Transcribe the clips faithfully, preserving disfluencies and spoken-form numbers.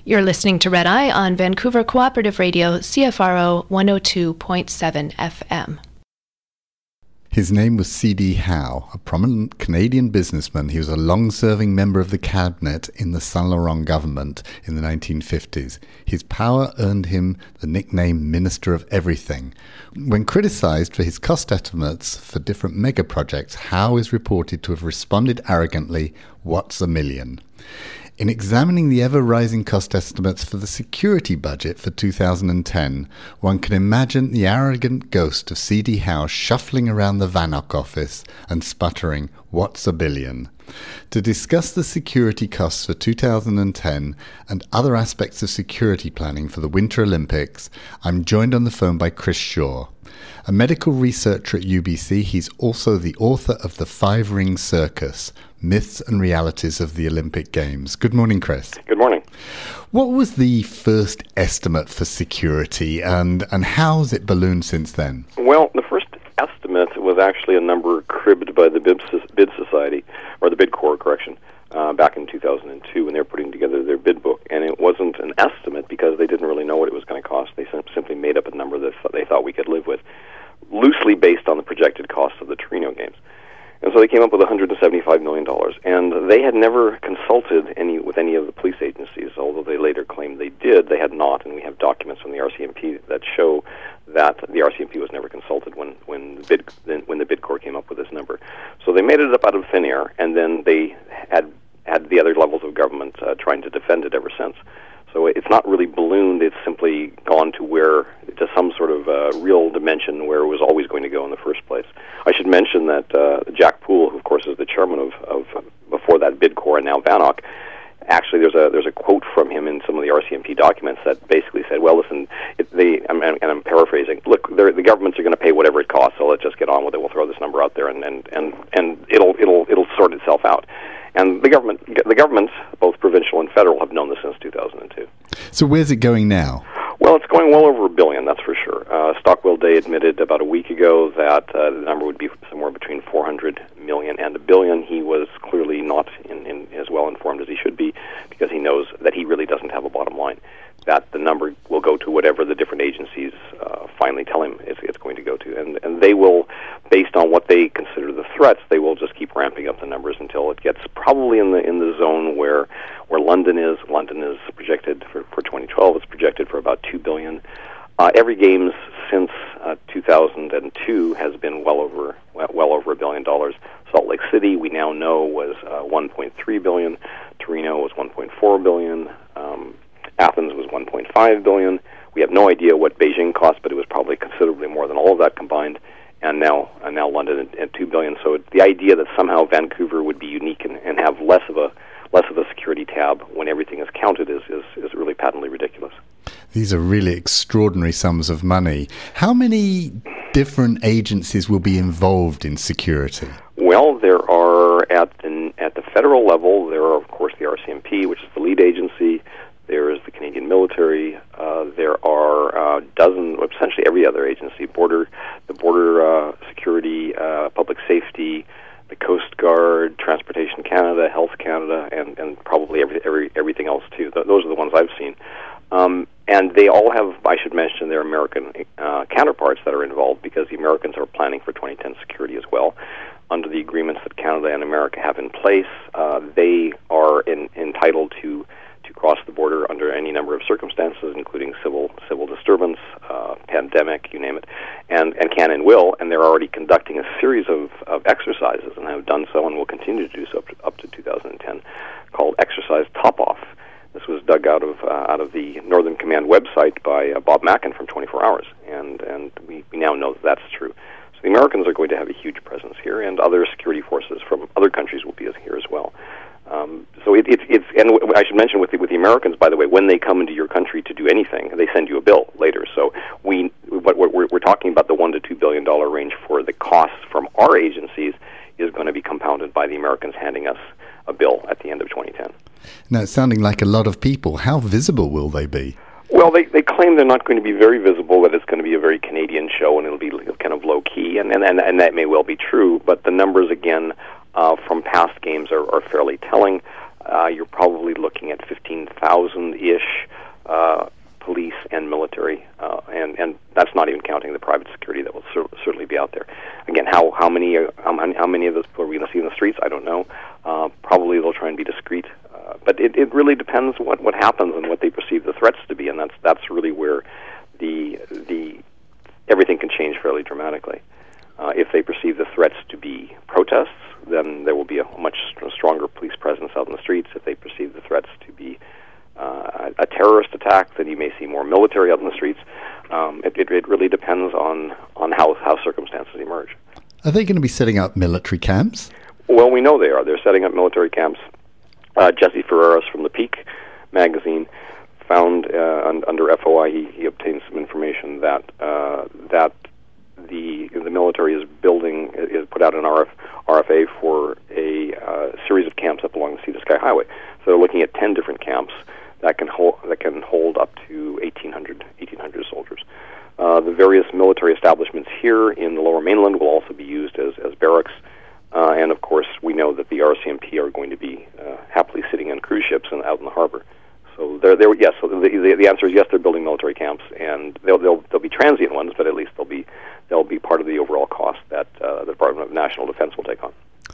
You're listening to Red Eye on Vancouver Cooperative Radio, C F R O one oh two point seven F M. His name was C D Howe, a prominent Canadian businessman. He was a long-serving member of the cabinet in the Saint Laurent government in the nineteen fifties. His power earned him the nickname Minister of Everything. When criticised for his cost estimates for different mega projects, Howe is reported to have responded arrogantly, "What's a million?" In examining the ever-rising cost estimates for the security budget for two thousand ten, one can imagine the arrogant ghost of C D Howe shuffling around the VANOC office and sputtering, "What's a billion?" To discuss the security costs for two thousand ten and other aspects of security planning for the Winter Olympics, I'm joined on the phone by Chris Shaw. A medical researcher at U B C, he's also the author of The Five Ring Circus, Myths and Realities of the Olympic Games. Good morning, Chris. Good morning. What was the first estimate for security, and, and how has it ballooned since then? Well, the first estimate was actually a number cribbed by the Bid, Bid Society, or the Bid Corps, correction, uh, back in two thousand two when they were putting together their bid book. And it wasn't an estimate because they didn't really know what it was going to cost. They sim- simply made up a number that they thought we could live with, loosely based on the projected cost of the Torino Games. And so they came up with one hundred seventy-five million dollars. And they had never consulted any with any of the police agencies, although they later claimed they did. They had not, and we have documents from the R C M P that show that the R C M P was never consulted when, when, the, bid, when the Bid Corps came up with this number. So they made it up out of thin air, and then they had, had the other levels of government uh, trying to defend it ever since. So it's not really ballooned, it's simply gone to where, to some sort of uh, real dimension where it was always going to go in the first place. I should mention that uh, Jack Poole, who of course is the chairman of, of before that Bid Corps and now VANOC, actually there's a there's a quote from him in some of the R C M P documents that basically said, well, listen, it, they, I'm, and I'm paraphrasing, look, the governments are going to pay whatever it costs, so let's just get on with it, we'll throw this number out there and, and, and, and it'll, it'll, it'll sort itself out. And the government, the governments, both provincial and federal, have known this since two thousand two. So where's it going now? Well, it's going well over a billion, that's for sure. Uh, Stockwell Day admitted about a week ago that uh, the number would be somewhere between four hundred million and a billion. He was clearly not in, in, as well informed as he should be, because he knows that he really doesn't have a bottom line, that the number will go to whatever the different agencies uh, finally tell him it's, it's going to go to. And, and they will, based on what they consider the threats, they will just keep ramping up the numbers until it gets probably in the in the zone where where London is. London is projected for, for twenty twelve. It's projected for about two billion dollars. Uh, every Games since uh, two thousand two has been well over well over a billion dollars. Salt Lake City, we now know, was uh, one point three billion dollars. Torino was one point four billion dollars. Um, Athens was one point five billion dollars. We have no idea what Beijing cost, but it was probably considerably more than all of that combined. And now, and now London at, at two billion dollars. So the idea that somehow Vancouver would be unique and, and have less of a less of a security tab when everything is counted is, is, is really patently ridiculous. These are really extraordinary sums of money. How many different agencies will be involved in security? Well, there are at the, at the federal level. There are, of course, the R C M P, which is the lead agency. There is the Canadian military. Uh, there are a uh, dozen, essentially every other agency, border, the border uh, security, uh, public safety, the Coast Guard, Transportation Canada, Health Canada, and, and probably every, every everything else too. Th- those are the ones I've seen. Um, and they all have, I should mention, their American uh, counterparts that are involved, because the Americans are planning for twenty ten security as well. Under the agreements that Canada and America have in place, uh, they are in, entitled to to cross the border under any number of circumstances, including civil civil disturbance, uh, pandemic, you name it, and, and can and will, and they're already conducting a series of, of exercises, and have done so and will continue to do so up to, up to two thousand ten, called Exercise Top Off. This was dug out of uh, out of the Northern Command website by uh, Bob Mackin from twenty-four hours, and, and we, we now know that that's true. So the Americans are going to have a huge presence here, and other security forces from other countries will be here as well. Um, so it, it, it's, and w- I should mention with the, with the Americans, by the way, when they come into your country to do anything, they send you a bill later. So we, what we're, we're talking about the one to two billion dollar range for the costs from our agencies is going to be compounded by the Americans handing us a bill at the end of twenty ten. Now, it's sounding like a lot of people. How visible will they be? Well, they, they claim they're not going to be very visible, that it's going to be a very Canadian show and it'll be kind of low-key, and, and, and, and that may well be true, but the numbers, again, uh, from past games are, are fairly telling. Uh, you're probably looking at fifteen thousand-ish that's not even counting the private security that will cer- certainly be out there. Again, how how many uh, how, many, how many of those people are we going to see in the streets? I don't know. Uh, probably they'll try and be discreet, uh, but it, it really depends what, what happens and what they perceive the threats to be, and that's that's really where the the everything can change fairly dramatically. Uh, if they perceive the threats to be protests, then there will be a much stronger police presence out in the streets. If they perceive the threats to be uh, a terrorist attack, then you may see more military out in the streets. Um, it, it, it really depends on, on how, how circumstances emerge. Are they going to be setting up military camps? Well, we know they are. They're setting up military camps. Uh, Jesse Ferreras from the Peak magazine found uh, un, under F O I, he, he obtained some information that uh, that the the military is building, is put out an R F, R F A for a uh, series of camps up along the Sea to Sky Highway. So they're looking at ten different camps that can hold that can hold up to eighteen hundred soldiers. Uh, the various military establishments here in the Lower Mainland will also be used as as barracks, uh, and of course we know that the R C M P are going to be uh, happily sitting on cruise ships and out in the harbor. So they're, they're yes. So the, the the answer is yes. They're building military camps, and they'll they'll they'll be transient ones, but at least they'll be they'll be part of the overall cost that uh, the Department of National Defense will take on.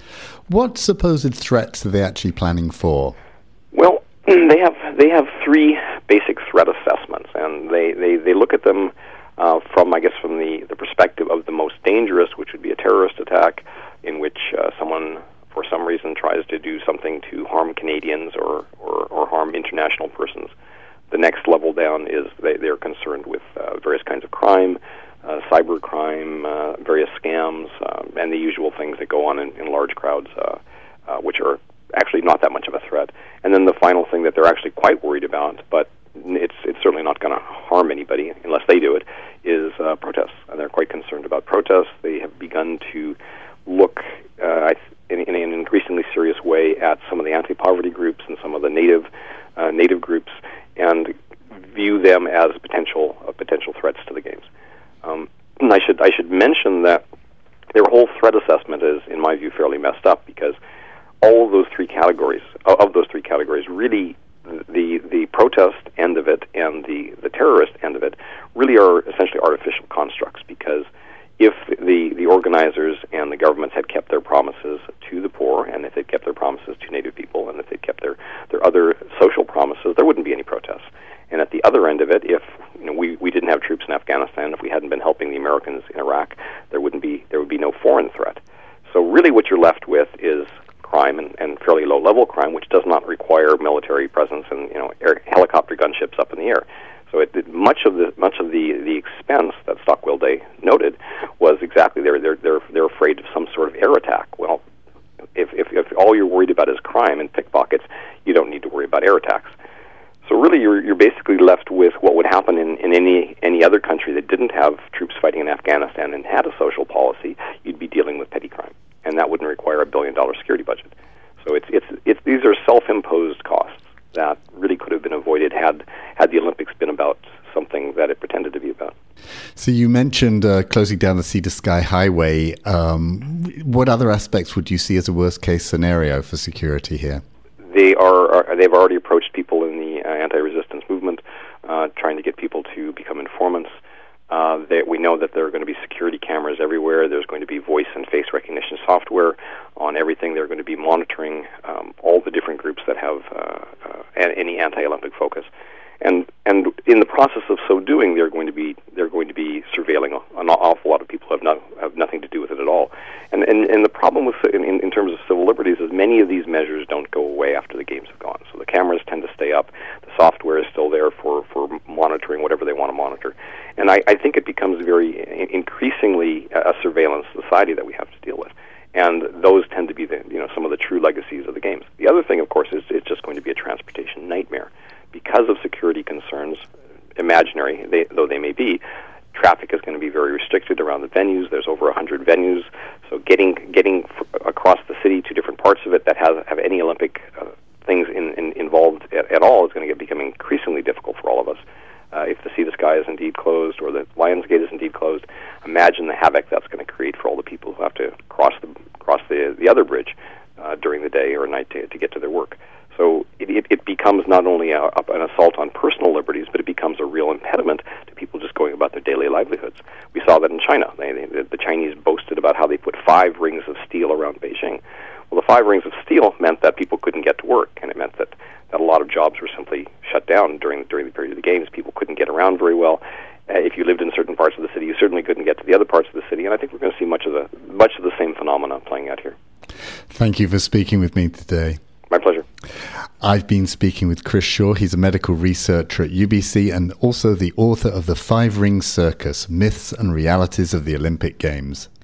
What supposed threats are they actually planning for? Well, they have they have three basic threat assessments, and they, they, they look at them uh, from I guess from the, the perspective of the most dangerous, which would be a terrorist attack, in which uh, someone for some reason tries to do something to harm Canadians or, or, or harm international persons. The next level down is they, they're concerned with uh, various kinds of crime, uh, cyber crime, uh, various scams, um, and the usual things that go on in, in large crowds, uh, uh, which are actually not that much of a threat. And then the final thing that they're actually quite worried about, but it's it's certainly not going to harm anybody unless they do it, is uh, protests. And they're quite concerned about protests. They have begun to look uh, I th- in, in an increasingly serious way at some of the anti-poverty groups and some of the native uh, native groups, and view them as potential uh, potential threats to the games. Um, and I should I should mention that their whole threat assessment is, in my view, fairly messed up, because all of those three categories of those three categories really, the the protest end of it and the, the terrorist end of it really are essentially artificial constructs, because if the, the organizers and the governments had kept their promises to the poor, and if they'd kept their promises to Native people, and if they'd kept their, their other social promises, there wouldn't be any protests. And at the other end of it, if you know, we, we didn't have troops in Afghanistan, if we hadn't been helping the Americans in Iraq, there wouldn't be there would be no foreign threat. So really what you're left with is crime, and, and fairly low-level crime, which does not require military presence and you know air, helicopter gunships up in the air. So it, it, much of the much of the, the expense that Stockwell Day noted was exactly they're they're they're they're afraid of some sort of air attack. Well, if if, if all you're worried about is crime and pickpockets, you don't need to worry about air attacks. So really, you're you're basically left with what would happen in, in any any other country that didn't have troops fighting in Afghanistan and had a social policy. You'd be dealing with petty crime, and that wouldn't require a billion dollar security budget. So it's it's it's these are self-imposed costs that really could have been avoided had had the Olympics been about something that it pretended to be about. So you mentioned uh, closing down the Sea to Sky Highway. Um, what other aspects would you see as a worst-case scenario for security here? They are, are they've already approached people in the uh, anti-resistance movement, uh, trying to get people to become informants. Uh, they, we know that there are going to be security cameras everywhere. There's going to be voice and face recognition software on everything. They're going to be monitoring um, all the different groups that have uh, uh, any anti-Olympic focus, and and in the process of so doing, they're going to be they're going to be surveilling an awful lot of people who have not have nothing to do with it at all. And and, and the problem with in, in terms of civil liberties is many of these measures don't go away after the games have gone. So the cameras tend to stay up. The software is still there for, for monitoring whatever they want to monitor. And I, I think it becomes very increasingly a surveillance society that we have to deal with. And those tend to be the you know some of the true legacies of the games. The other thing, of course, is it's just going to be a transportation nightmare. Because of security concerns, imaginary they, though they may be, traffic is going to be very restricted around the venues. There's over one hundred venues, so getting getting f- across the city to different parts of it that have, have any Olympic uh, things in, in, involved at, at all is going to get become increasingly difficult for all of us. Uh, if the Sea to Sky is indeed closed or the Lions Gate is indeed closed, imagine the havoc that's going to create for all the people who have to cross the cross the, the other bridge uh, during the day or night to, to get to their work. So it, it, it becomes not only a, an assault on personal liberties, but it becomes a real impediment to people just going about their daily daily livelihoods. We saw that in China. They, they, the Chinese boasted about how they put five rings of steel around Beijing. Well, the five rings of steel meant that people couldn't get to work, and it meant that, that a lot of jobs were simply shut down during, during the period of the games. People couldn't get around very well. Uh, if you lived in certain parts of the city, you certainly couldn't get to the other parts of the city, and I think we're going to see much of the much of the same phenomena playing out here. Thank you for speaking with me today. My pleasure. I've been speaking with Chris Shaw. He's a medical researcher at U B C and also the author of The Five Ring Circus, Myths and Realities of the Olympic Games.